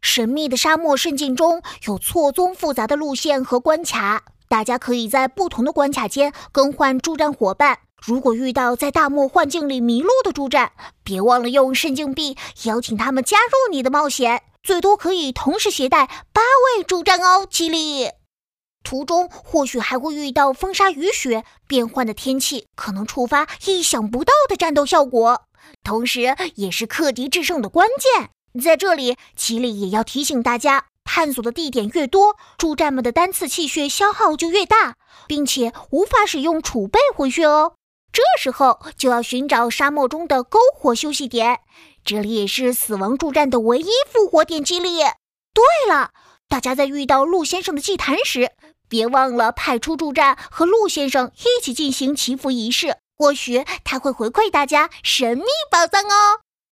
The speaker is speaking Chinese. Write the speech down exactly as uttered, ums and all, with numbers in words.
神秘的沙漠圣境中有错综复杂的路线和关卡，大家可以在不同的关卡间更换助战伙伴。如果遇到在大漠幻境里迷路的助战，别忘了用圣境币邀请他们加入你的冒险，最多可以同时携带八位助战哦，吉利。途中或许还会遇到风沙雨雪，变换的天气可能触发意想不到的战斗效果，同时也是克敌制胜的关键。在这里，吉利也要提醒大家，探索的地点越多，助战们的单次气血消耗就越大，并且无法使用储备回血哦。这时候就要寻找沙漠中的篝火休息点，这里也是死亡助战的唯一复活点。吉利，对了，大家在遇到陆先生的祭坛时，别忘了派出助战和陆先生一起进行祈福仪式，或许他会回馈大家神秘宝藏哦。